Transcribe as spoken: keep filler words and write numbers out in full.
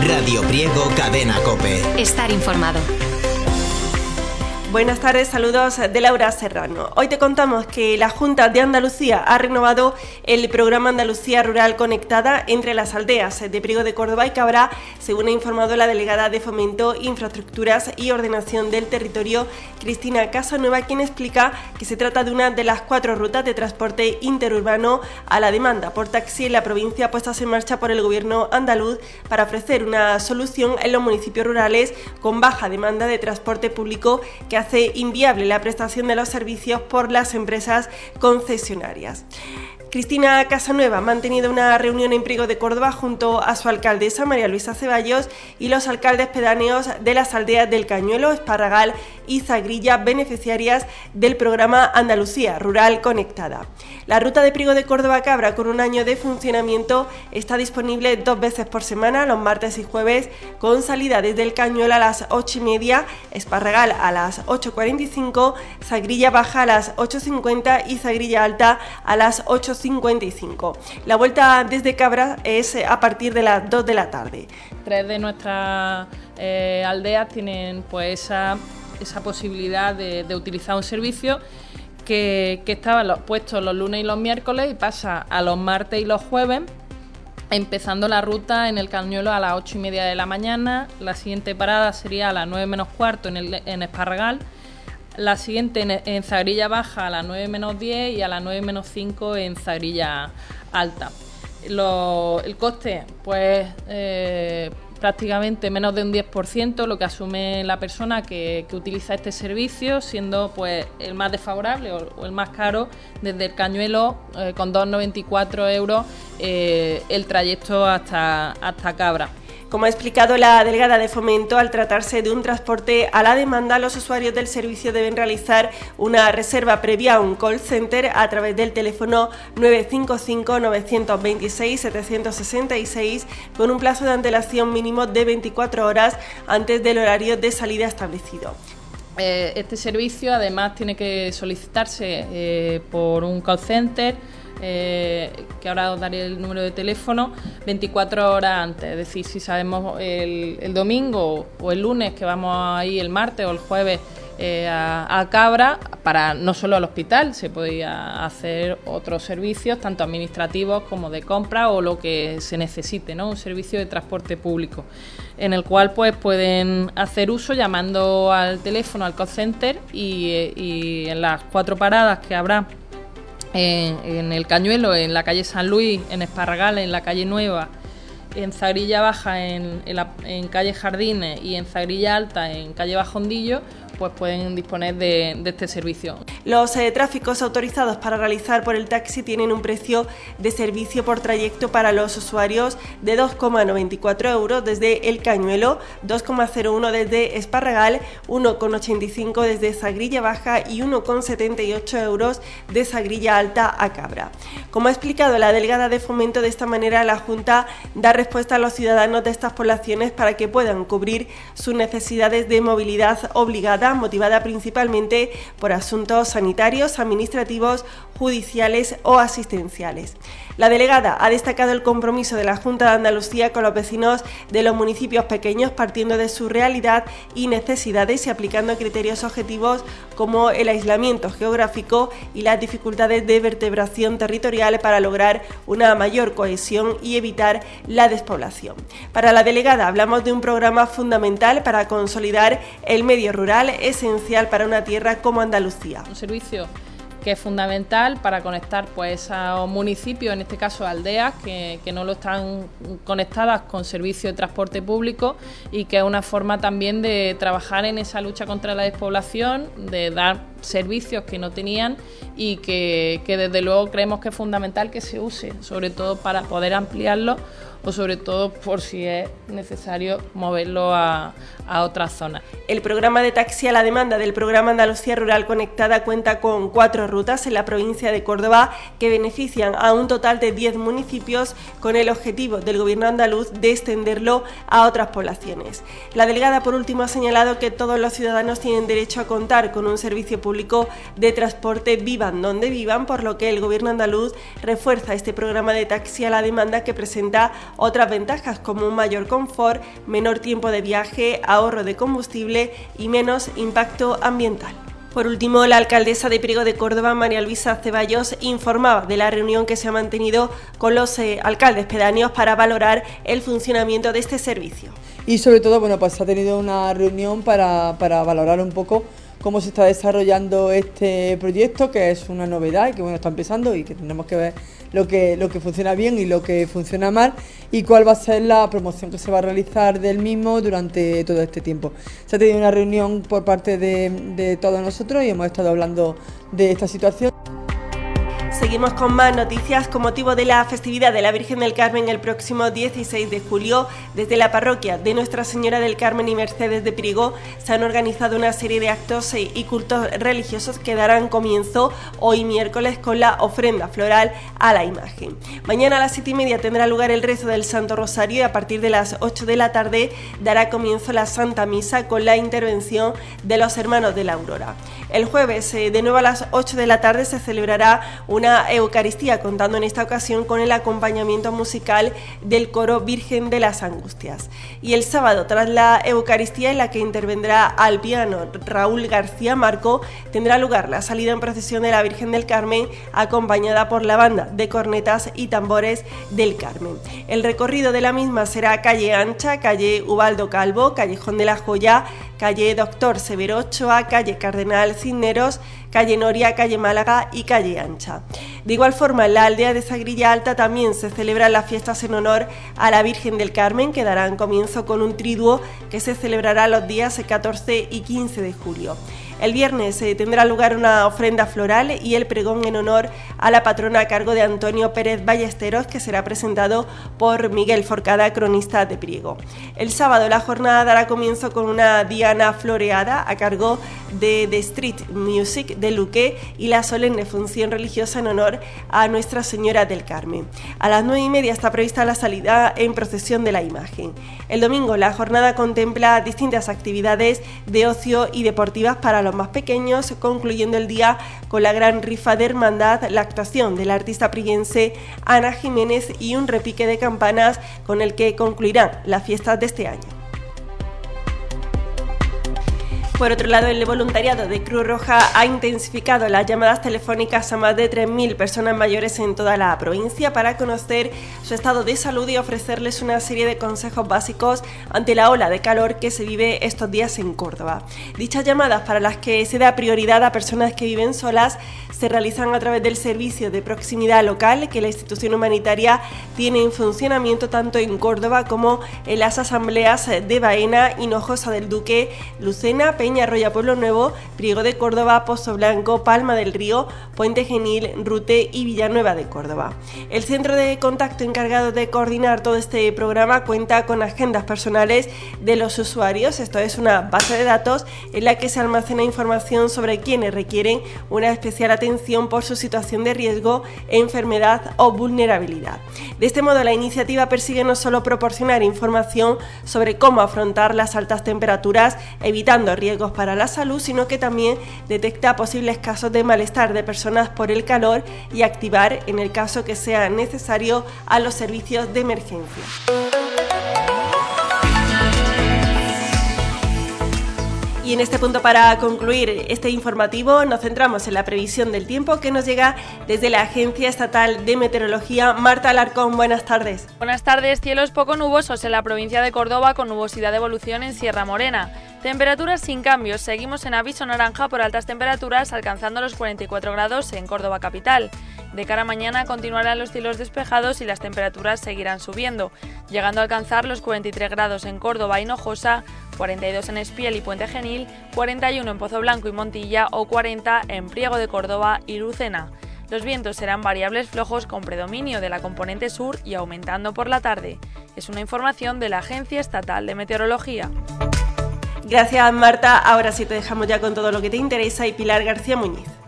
Radio Priego, Cadena COPE. Estar informado. Buenas tardes, saludos de Laura Serrano. Hoy te contamos que la Junta de Andalucía ha renovado el programa Andalucía Rural Conectada entre las aldeas de Priego de Córdoba y Cabra, según ha informado la delegada de Fomento, Infraestructuras y Ordenación del Territorio, Cristina Casanueva, quien explica que se trata de una de las cuatro rutas de transporte interurbano a la demanda por taxi en la provincia puestas en marcha por el Gobierno andaluz para ofrecer una solución en los municipios rurales con baja demanda de transporte público que hace inviable la prestación de los servicios por las empresas concesionarias. Cristina Casanueva ha mantenido una reunión en Priego de Córdoba junto a su alcaldesa María Luisa Ceballos y los alcaldes pedáneos de las aldeas del Cañuelo, Esparragal y Zagrilla, beneficiarias del programa Andalucía Rural Conectada. La ruta de Priego de Córdoba a Cabra, con un año de funcionamiento, está disponible dos veces por semana, los martes y jueves, con salida desde el Cañuelo a las ocho y media, Esparragal a las ocho cuarenta y cinco, Zagrilla Baja a las ocho cincuenta y Zagrilla Alta a las ocho cincuenta y cinco. La vuelta desde Cabra es a partir de las dos de la tarde. Tres de nuestras eh, aldeas tienen pues esa, esa posibilidad de, de utilizar un servicio que, que estaba los, puesto los lunes y los miércoles y pasa a los martes y los jueves, empezando la ruta en el Cañuelo a las ocho y media de la mañana. La siguiente parada sería a las nueve menos cuarto en, el, en Esparragal. La siguiente en, en Zagrilla Baja a las nueve menos diez y a las nueve menos cinco en Zagrilla Alta. Lo, el coste, pues eh, prácticamente menos de un diez por ciento lo que asume la persona que, que utiliza este servicio, siendo pues el más desfavorable o, o el más caro desde el Cañuelo eh, con dos noventa y cuatro euros eh, el trayecto hasta, hasta Cabra. Como ha explicado la delegada de Fomento, al tratarse de un transporte a la demanda, los usuarios del servicio deben realizar una reserva previa a un call center a través del teléfono nueve cinco cinco, nueve dos seis, siete seis seis con un plazo de antelación mínimo de veinticuatro horas antes del horario de salida establecido. Eh, este servicio además tiene que solicitarse eh, por un call center, Eh, que ahora os daré el número de teléfono, veinticuatro horas antes. Es decir, si sabemos el, el domingo o el lunes que vamos a ir el martes o el jueves eh, a, a Cabra, para no solo al hospital, se podía hacer otros servicios, tanto administrativos como de compra o lo que se necesite, ¿no? Un servicio de transporte público, en el cual pues pueden hacer uso llamando al teléfono, al call center, y, y en las cuatro paradas que habrá En, en el Cañuelo, en la calle San Luis, en Esparragal, en la calle Nueva, en Zagrilla Baja, en, en, la, en calle Jardines, y en Zagrilla Alta, en calle Bajondillo, pues pueden disponer de, de este servicio. Los eh, tráficos autorizados para realizar por el taxi tienen un precio de servicio por trayecto para los usuarios de dos coma noventa y cuatro euros desde el Cañuelo, dos coma cero uno desde Esparragal, uno coma ochenta y cinco desde Zagrilla Baja y uno coma setenta y ocho euros de Zagrilla Alta a Cabra. Como ha explicado la delegada de Fomento, de esta manera la Junta da respuesta a los ciudadanos de estas poblaciones para que puedan cubrir sus necesidades de movilidad obligada, motivada principalmente por asuntos sanitarios, administrativos, judiciales o asistenciales. La delegada ha destacado el compromiso de la Junta de Andalucía con los vecinos de los municipios pequeños, partiendo de su realidad y necesidades y aplicando criterios objetivos como el aislamiento geográfico y las dificultades de vertebración territorial para lograr una mayor cohesión y evitar la despoblación. Para la delegada hablamos de un programa fundamental para consolidar el medio rural, esencial para una tierra como Andalucía. Un servicio que es fundamental para conectar pues a municipios, en este caso aldeas, que, que no lo están conectadas con servicios de transporte público, y que es una forma también de trabajar en esa lucha contra la despoblación, de dar servicios que no tenían y que, que desde luego creemos que es fundamental que se use, sobre todo para poder ampliarlo o sobre todo por si es necesario moverlo a, a otras zonas. El programa de taxi a la demanda del programa Andalucía Rural Conectada cuenta con cuatro rutas en la provincia de Córdoba que benefician a un total de diez municipios, con el objetivo del Gobierno andaluz de extenderlo a otras poblaciones. La delegada, por último, ha señalado que todos los ciudadanos tienen derecho a contar con un servicio público público de transporte vivan donde vivan, por lo que el Gobierno andaluz refuerza este programa de taxi a la demanda que presenta otras ventajas como un mayor confort, menor tiempo de viaje, ahorro de combustible y menos impacto ambiental. Por último, la alcaldesa de Priego de Córdoba, María Luisa Ceballos, informaba de la reunión que se ha mantenido con los eh, alcaldes pedáneos para valorar el funcionamiento de este servicio. Y sobre todo, bueno, pues se ha tenido una reunión para, para valorar un poco cómo se está desarrollando este proyecto, que es una novedad y que bueno, está empezando y que tendremos que ver lo que, lo que funciona bien y lo que funciona mal y cuál va a ser la promoción que se va a realizar del mismo durante todo este tiempo. Se ha tenido una reunión por parte de, de todos nosotros y hemos estado hablando de esta situación. Seguimos con más noticias. Con motivo de la festividad de la Virgen del Carmen el próximo dieciséis de julio, desde la parroquia de Nuestra Señora del Carmen y Mercedes de Priego se han organizado una serie de actos y cultos religiosos que darán comienzo hoy miércoles con la ofrenda floral a la imagen. Mañana a las siete y media tendrá lugar el rezo del Santo Rosario y a partir de las ocho de la tarde dará comienzo la Santa Misa con la intervención de los Hermanos de la Aurora. El jueves, de nuevo a las ocho de la tarde, se celebrará una Eucaristía, contando en esta ocasión con el acompañamiento musical del coro Virgen de las Angustias. Y el sábado, tras la Eucaristía, en la que intervendrá al piano Raúl García Marco, tendrá lugar la salida en procesión de la Virgen del Carmen, acompañada por la banda de cornetas y tambores del Carmen. El recorrido de la misma será calle Ancha, calle Ubaldo Calvo, Callejón de la Joya, calle Doctor Severo Ochoa, calle Cardenal Cisneros, calle Noria, calle Málaga y calle Ancha. De igual forma, en la aldea de Sagrilla Alta también se celebran las fiestas en honor a la Virgen del Carmen, que darán comienzo con un triduo que se celebrará los días catorce y quince de julio. El viernes eh, tendrá lugar una ofrenda floral y el pregón en honor a la patrona a cargo de Antonio Pérez Ballesteros, que será presentado por Miguel Forcada, cronista de Priego. El sábado la jornada dará comienzo con una diana floreada a cargo de The Street Music de Luque y la solemne función religiosa en honor a Nuestra Señora del Carmen. A las nueve y media está prevista la salida en procesión de la imagen. El domingo la jornada contempla distintas actividades de ocio y deportivas para los más pequeños, concluyendo el día con la gran rifa de hermandad, la actuación del artista priguense Ana Jiménez y un repique de campanas con el que concluirán las fiestas de este año. Por otro lado, el voluntariado de Cruz Roja ha intensificado las llamadas telefónicas a más de tres mil personas mayores en toda la provincia para conocer su estado de salud y ofrecerles una serie de consejos básicos ante la ola de calor que se vive estos días en Córdoba. Dichas llamadas, para las que se da prioridad a personas que viven solas, se realizan a través del servicio de proximidad local que la institución humanitaria tiene en funcionamiento tanto en Córdoba como en las asambleas de Baena, Hinojosa del Duque, Lucena, Peña Roya, Pueblo Nuevo, Priego de Córdoba, Pozo Blanco, Palma del Río, Puente Genil, Rute y Villanueva de Córdoba. El centro de contacto encargado de coordinar todo este programa cuenta con agendas personales de los usuarios. Esto es una base de datos en la que se almacena información sobre quienes requieren una especial atención por su situación de riesgo, enfermedad o vulnerabilidad. De este modo, la iniciativa persigue no solo proporcionar información sobre cómo afrontar las altas temperaturas, evitando riesgos para la salud, sino que también detecta posibles casos de malestar de personas por el calor y activar, en el caso que sea necesario, a los servicios de emergencia. Y en este punto, para concluir este informativo, nos centramos en la previsión del tiempo que nos llega desde la Agencia Estatal de Meteorología. Marta Alarcón, buenas tardes. Buenas tardes. Cielos poco nubosos en la provincia de Córdoba con nubosidad de evolución en Sierra Morena. Temperaturas sin cambios. Seguimos en aviso naranja por altas temperaturas, alcanzando los cuarenta y cuatro grados en Córdoba capital. De cara a mañana continuarán los cielos despejados y las temperaturas seguirán subiendo, llegando a alcanzar los cuarenta y tres grados en Córdoba y Hinojosa, cuarenta y dos en Espiel y Puente Genil, cuarenta y uno en Pozo Blanco y Montilla o cuarenta en Priego de Córdoba y Lucena. Los vientos serán variables flojos con predominio de la componente sur y aumentando por la tarde. Es una información de la Agencia Estatal de Meteorología. Gracias, Marta. Ahora sí te dejamos ya con todo lo que te interesa y Pilar García Muñiz.